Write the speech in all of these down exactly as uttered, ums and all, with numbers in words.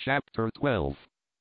Chapter twelve.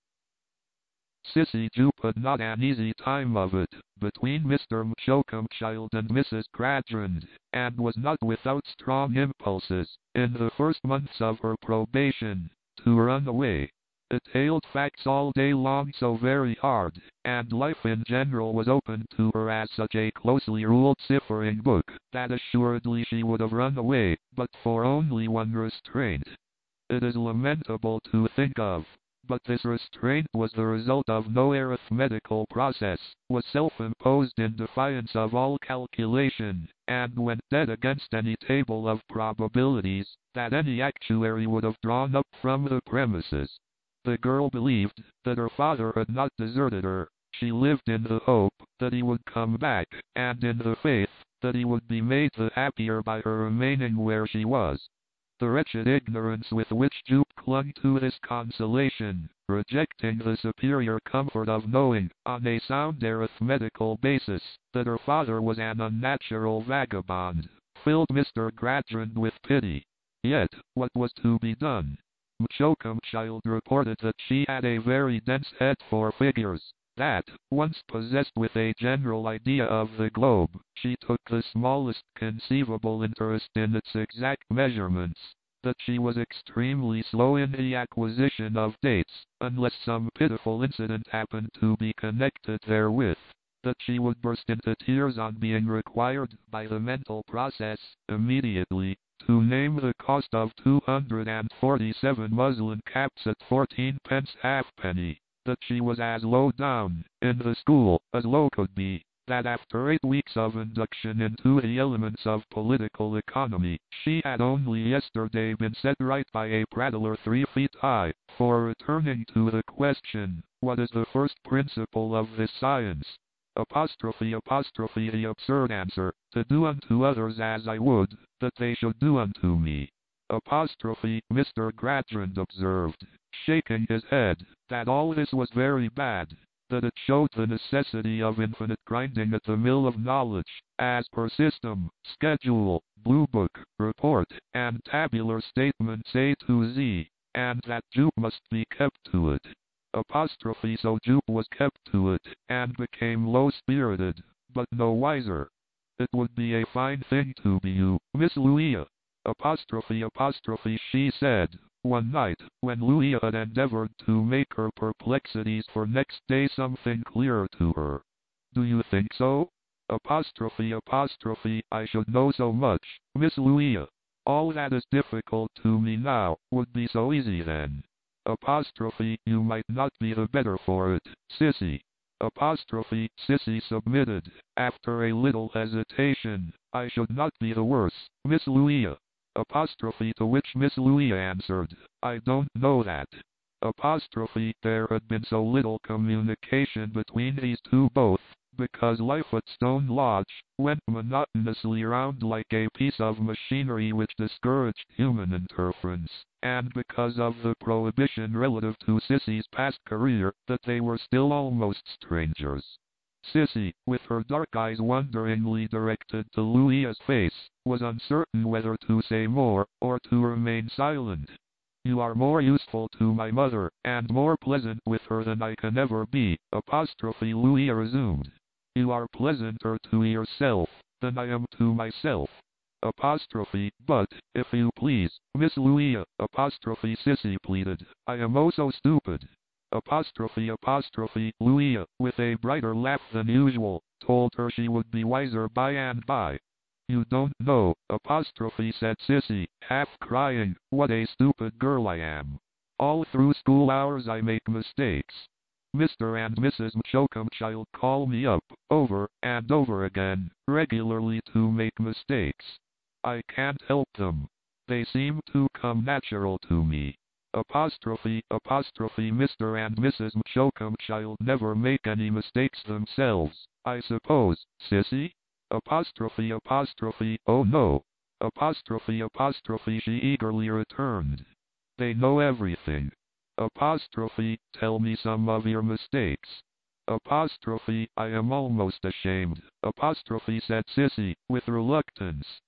Sissy Jupe had not an easy time of it, between Mister M'Choakumchild and Missus Gradgrind, and was not without strong impulses, in the first months of her probation, to run away. It ailed facts all day long so very hard, and life in general was opened to her as such a closely ruled ciphering book, that assuredly she would have run away, but for only one restraint. It is lamentable to think of, but this restraint was the result of no arithmetical process, was self-imposed in defiance of all calculation, and went dead against any table of probabilities that any actuary would have drawn up from the premises. The girl believed that her father had not deserted her. She lived in the hope that he would come back, and in the faith that he would be made the happier by her remaining where she was. The wretched ignorance with which Jupe clung to this consolation, rejecting the superior comfort of knowing, on a sound arithmetical basis, that her father was an unnatural vagabond, filled Mister Gradgrind with pity. Yet, what was to be done? M'Choakumchild reported that she had a very dense head for figures, that, once possessed with a general idea of the globe, she took the smallest conceivable interest in its exact measurements, that she was extremely slow in the acquisition of dates, unless some pitiful incident happened to be connected therewith, that she would burst into tears on being required, by the mental process, immediately, to name the cost of two hundred and forty-seven muslin caps at fourteen pence halfpenny, that she was as low down, in the school, as low could be, that after eight weeks of induction into the elements of political economy, she had only yesterday been set right by a prattler three feet high, for returning to the question, what is the first principle of this science? Apostrophe apostrophe the absurd answer, to do unto others as I would, that they should do unto me. Apostrophe, Mister Gradgrind observed, shaking his head, that all this was very bad, that it showed the necessity of infinite grinding at the mill of knowledge, as per system, schedule, blue book, report, and tabular statements A to Z, and that Jupe must be kept to it. Apostrophe so Jupe was kept to it, and became low-spirited, but no wiser. It would be a fine thing to be you, Miss Louisa. Apostrophe apostrophe she said, one night, when Louisa had endeavored to make her perplexities for next day something clearer to her. Do you think so? Apostrophe apostrophe I should know so much, Miss Louisa. All that is difficult to me now, would be so easy then. Apostrophe you might not be the better for it, Sissy. Apostrophe Sissy submitted, after a little hesitation, I should not be the worse, Miss Louisa. Apostrophe to which Miss Louisa answered, I don't know that. Apostrophe there had been so little communication between these two both, because life at Stone Lodge went monotonously round like a piece of machinery which discouraged human interference, and because of the prohibition relative to Sissy's past career, that they were still almost strangers. Sissy, with her dark eyes wonderingly directed to Louisa's face, was uncertain whether to say more, or to remain silent. You are more useful to my mother, and more pleasant with her than I can ever be, apostrophe Louisa resumed. You are pleasanter to yourself, than I am to myself. Apostrophe, but, if you please, Miss Louisa, apostrophe Sissy pleaded, I am oh so stupid. Apostrophe apostrophe Louisa, with a brighter laugh than usual, told her she would be wiser by and by. You don't know, apostrophe said Sissy, half crying, what a stupid girl I am. All through school hours I make mistakes. Mister and Missus M'Choakumchild call me up, over and over again, regularly to make mistakes. I can't help them. They seem to come natural to me. Apostrophe apostrophe Mister and Missus M'Choakumchild never make any mistakes themselves, I suppose, Sissy? Apostrophe apostrophe oh no. Apostrophe apostrophe she eagerly returned. They know everything. Apostrophe tell me some of your mistakes. Apostrophe I am almost ashamed, apostrophe said Sissy, with reluctance.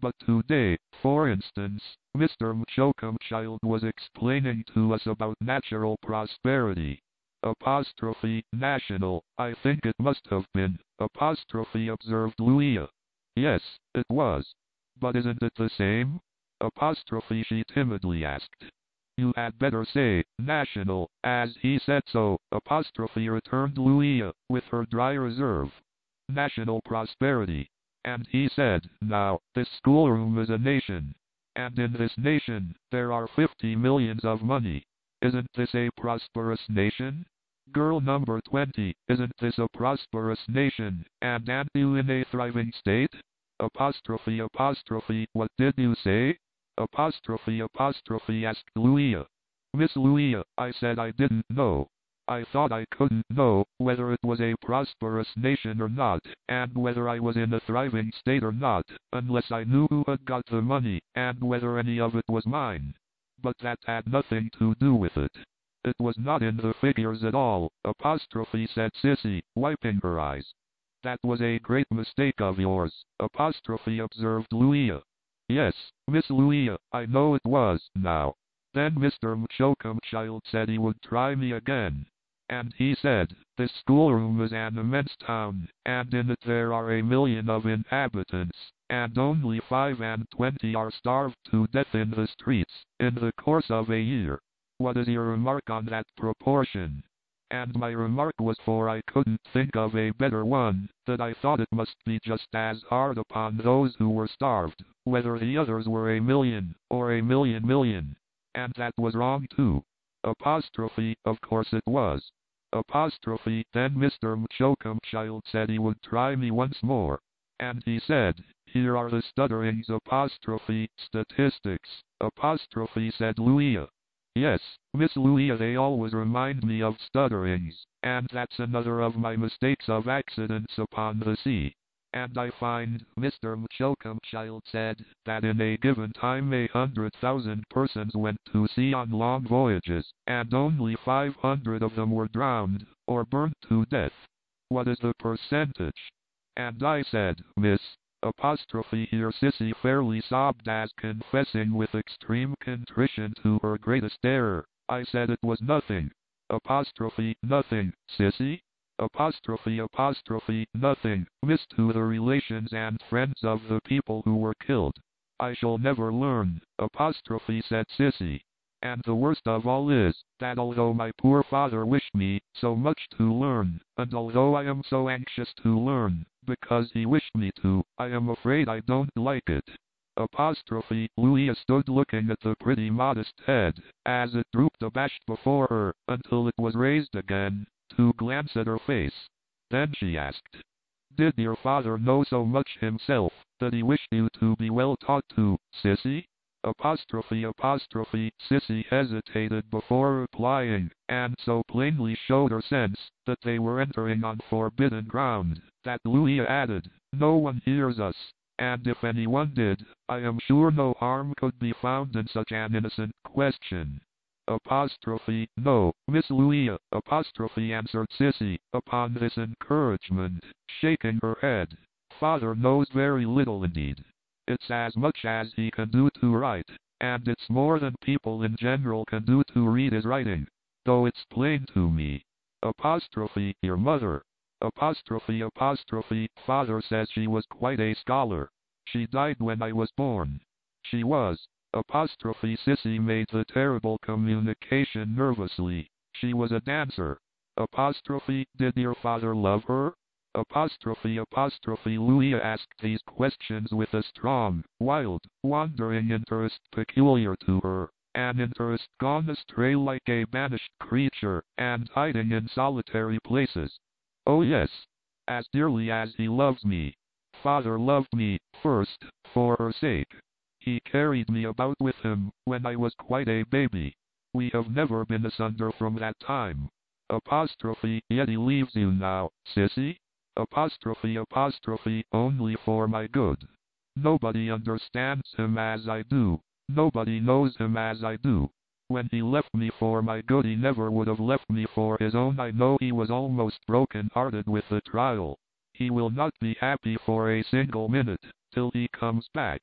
But today, for instance, Mister Mchokemchild was explaining to us about natural prosperity. Apostrophe, national, I think it must have been, apostrophe observed Louia. Yes, it was. But isn't it the same? Apostrophe she timidly asked. You had better say, national, as he said so, apostrophe returned Louia, with her dry reserve. National prosperity. And he said, now, this schoolroom is a nation. And in this nation, there are fifty millions of money. Isn't this a prosperous nation? Girl number twenty, isn't this a prosperous nation, and aren't you in a thriving state? Apostrophe apostrophe, what did you say? Apostrophe apostrophe asked Louia. Miss Louia, I said I didn't know. I thought I couldn't know whether it was a prosperous nation or not, and whether I was in a thriving state or not, unless I knew who had got the money, and whether any of it was mine. But that had nothing to do with it. It was not in the figures at all, apostrophe said Sissy, wiping her eyes. That was a great mistake of yours, apostrophe observed Louia. Yes, Miss Louia, I know it was, now. Then Mister Mchokemchild said he would try me again. And he said, this schoolroom is an immense town, and in it there are a million of inhabitants, and only five and twenty are starved to death in the streets, in the course of a year. What is your remark on that proportion? And my remark was, for I couldn't think of a better one, that I thought it must be just as hard upon those who were starved, whether the others were a million, or a million million. And that was wrong too. Apostrophe, of course it was. Apostrophe, then Mister Mchokemchild said he would try me once more. And he said, here are the stutterings apostrophe, statistics, apostrophe said Louia. Yes, Miss Louia, they always remind me of stutterings, and that's another of my mistakes of accidents upon the sea. And I find, Mister Mchokemchild said, that in a given time a hundred thousand persons went to sea on long voyages, and only five hundred of them were drowned, or burnt to death. What is the percentage? And I said, Miss, apostrophe here Sissy fairly sobbed as confessing with extreme contrition to her greatest error. I said it was nothing. Apostrophe, nothing, Sissy? Apostrophe apostrophe, nothing, miss, to the relations and friends of the people who were killed. I shall never learn, apostrophe said Sissy. And the worst of all is, that although my poor father wished me so much to learn, and although I am so anxious to learn, because he wished me to, I am afraid I don't like it. Apostrophe, Louia stood looking at the pretty modest head, as it drooped abashed before her, until it was raised again, to glance at her face. Then she asked, did your father know so much himself, that he wished you to be well taught to, Sissy? Apostrophe apostrophe, Sissy hesitated before replying, and so plainly showed her sense that they were entering on forbidden ground, that Louia added, no one hears us, and if anyone did, I am sure no harm could be found in such an innocent question. Apostrophe, no, Miss Louia, apostrophe answered Sissy, upon this encouragement, shaking her head. Father knows very little indeed. It's as much as he can do to write, and it's more than people in general can do to read his writing, though it's plain to me. Apostrophe, your mother. Apostrophe apostrophe, father says she was quite a scholar. She died when I was born. She was. Apostrophe Sissy made the terrible communication nervously. She was a dancer. Apostrophe, did your father love her? Apostrophe apostrophe Louia asked these questions with a strong, wild, wandering interest peculiar to her, an interest gone astray like a banished creature, and hiding in solitary places. Oh yes, as dearly as he loves me. Father loved me, first, for her sake. He carried me about with him, when I was quite a baby. We have never been asunder from that time. Apostrophe, yet he leaves you now, Sissy? Apostrophe apostrophe, only for my good. Nobody understands him as I do. Nobody knows him as I do. When he left me for my good, he never would have left me for his own. I know he was almost broken-hearted with the trial. He will not be happy for a single minute, till he comes back.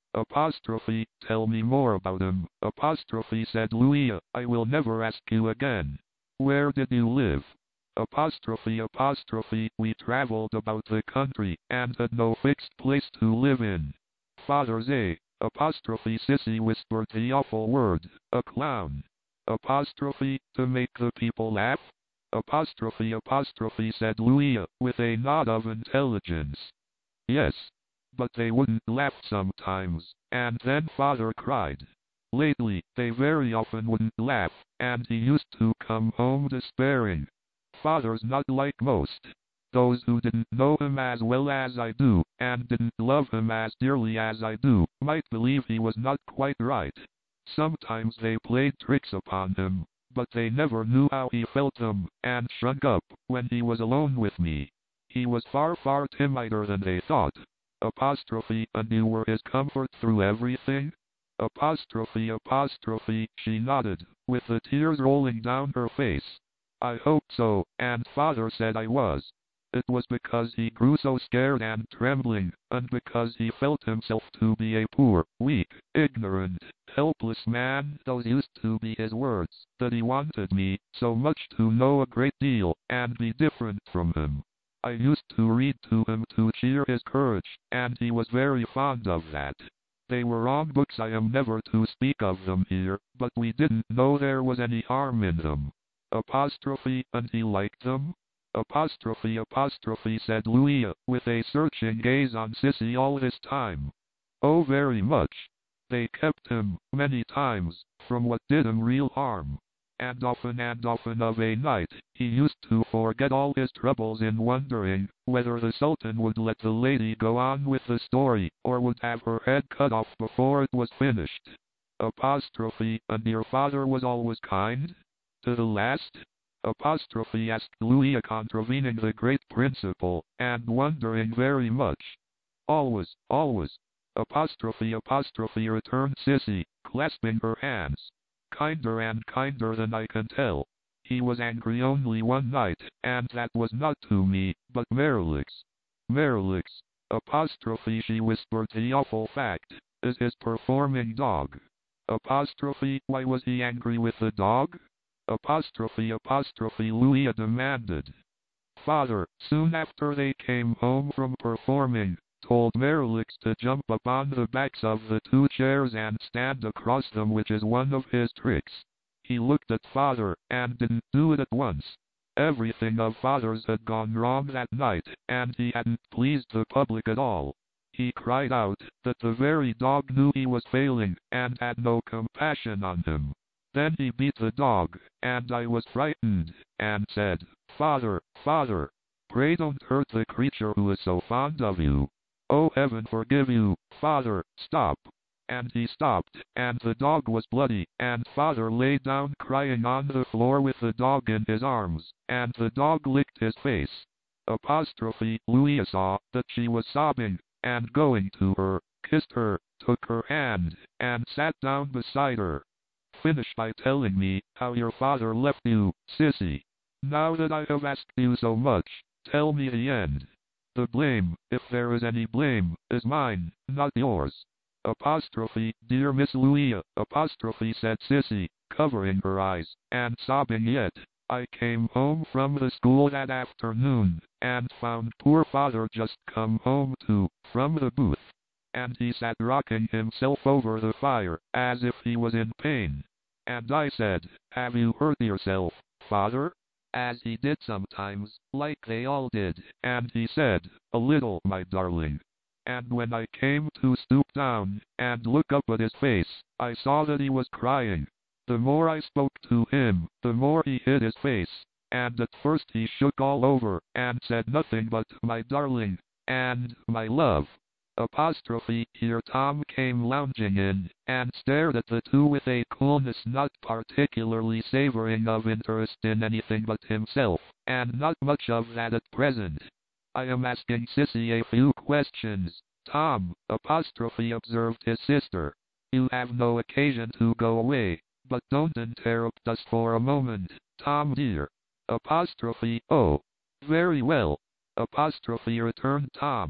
Apostrophe, tell me more about him. Apostrophe, said Louia, I will never ask you again. Where did you live? Apostrophe, apostrophe, we traveled about the country, and had no fixed place to live in. Father's a, apostrophe, Sissy whispered the awful word, a clown. Apostrophe, to make the people laugh? Apostrophe, apostrophe, said Louia, with a nod of intelligence. Yes. But they wouldn't laugh sometimes, and then father cried. Lately, they very often wouldn't laugh, and he used to come home despairing. Father's not like most. Those who didn't know him as well as I do, and didn't love him as dearly as I do, might believe he was not quite right. Sometimes they played tricks upon him, but they never knew how he felt them, and shrunk up when he was alone with me. He was far far timider than they thought. Apostrophe, and you were his comfort through everything? Apostrophe, apostrophe, she nodded, with the tears rolling down her face. I hoped so, and father said I was. It was because he grew so scared and trembling, and because he felt himself to be a poor, weak, ignorant, helpless man, those used to be his words, that he wanted me so much to know a great deal, and be different from him. I used to read to him to cheer his courage, and he was very fond of that. They were wrong books, I am never to speak of them here, but we didn't know there was any harm in them. Apostrophe, and he liked them? Apostrophe, apostrophe, said Louia, with a searching gaze on Sissy all this time. Oh, very much. They kept him, many times, from what did him real harm. And often and often of a night, he used to forget all his troubles in wondering whether the Sultan would let the lady go on with the story, or would have her head cut off before it was finished. Apostrophe, and your father was always kind? To the last? Apostrophe, asked Louia, contravening the great principle, and wondering very much. Always, always. Apostrophe, apostrophe, returned Sissy, clasping her hands. Kinder and kinder than I can tell. He was angry only one night, and that was not to me, but Merlix. Merlix, apostrophe, she whispered the awful fact, is his performing dog. Apostrophe, why was he angry with the dog? Apostrophe, apostrophe, Louia demanded. Father, soon after they came home from performing, told Merlix to jump upon the backs of the two chairs and stand across them, which is one of his tricks. He looked at father, and didn't do it at once. Everything of father's had gone wrong that night, and he hadn't pleased the public at all. He cried out that the very dog knew he was failing, and had no compassion on him. Then he beat the dog, and I was frightened, and said, Father, father, pray don't hurt the creature who is so fond of you. Oh, heaven forgive you, father, stop. And he stopped, and the dog was bloody, and father lay down crying on the floor with the dog in his arms, and the dog licked his face. Apostrophe, Louia saw that she was sobbing, and going to her, kissed her, took her hand, and sat down beside her. Finish by telling me how your father left you, Sissy. Now that I have asked you so much, tell me the end. The blame, if there is any blame, is mine, not yours. Apostrophe, dear Miss Louia, apostrophe, said Sissy, covering her eyes, and sobbing yet. I came home from the school that afternoon, and found poor father just come home too, from the booth. And he sat rocking himself over the fire, as if he was in pain. And I said, have you hurt yourself, father? As he did sometimes, like they all did, and he said, a little, my darling. And when I came to stoop down, and look up at his face, I saw that he was crying. The more I spoke to him, the more he hid his face, and at first he shook all over, and said nothing but, my darling, and, my love. Apostrophe, here Tom came lounging in, and stared at the two with a coolness not particularly savoring of interest in anything but himself, and not much of that at present. I am asking Sissy a few questions, Tom, apostrophe, observed his sister. You have no occasion to go away, but don't interrupt us for a moment, Tom dear. Apostrophe, oh, very well. Apostrophe, returned Tom.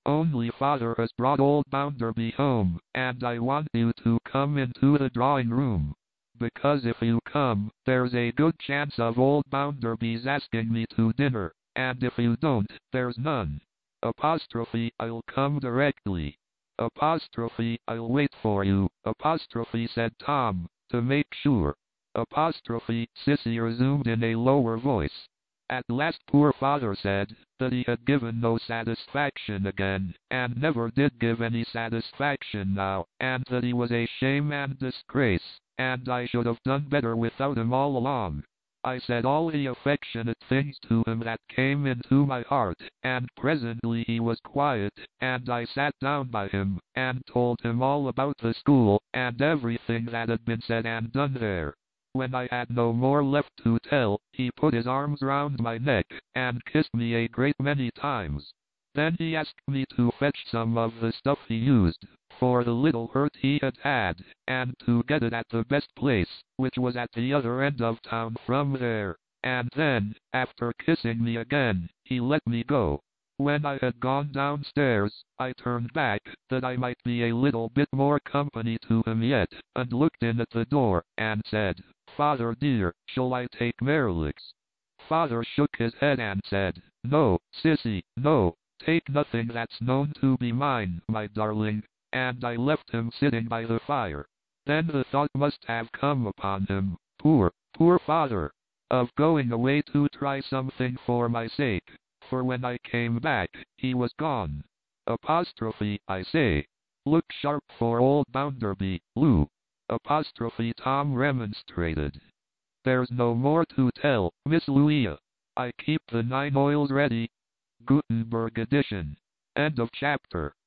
Only father has brought old Bounderby home, and I want you to come into the drawing room. Because if you come, there's a good chance of old Bounderby's asking me to dinner, and if you don't, there's none. Apostrophe, I'll come directly. Apostrophe, I'll wait for you. Apostrophe, said Tom, to make sure. Apostrophe, Sissy resumed in a lower voice. At last poor father said that he had given no satisfaction again, and never did give any satisfaction now, and that he was a shame and disgrace, and I should have done better without him all along. I said all the affectionate things to him that came into my heart, and presently he was quiet, and I sat down by him, and told him all about the school, and everything that had been said and done there. When I had no more left to tell, he put his arms round my neck, and kissed me a great many times. Then he asked me to fetch some of the stuff he used, for the little hurt he had had, and to get it at the best place, which was at the other end of town from there. And then, after kissing me again, he let me go. When I had gone downstairs, I turned back, that I might be a little bit more company to him yet, and looked in at the door, and said, "Father dear, shall I take Merlix?" Father shook his head and said, "No, Sissy, no, take nothing that's known to be mine, my darling," and I left him sitting by the fire. Then the thought must have come upon him, poor, poor father, of going away to try something for my sake, for when I came back, he was gone. Apostrophe, I say. Look sharp for old Bounderby, Lou. Apostrophe, Tom remonstrated. There's no more to tell, Miss Louisa. I keep the nine oils ready. Gutenberg edition. End of chapter.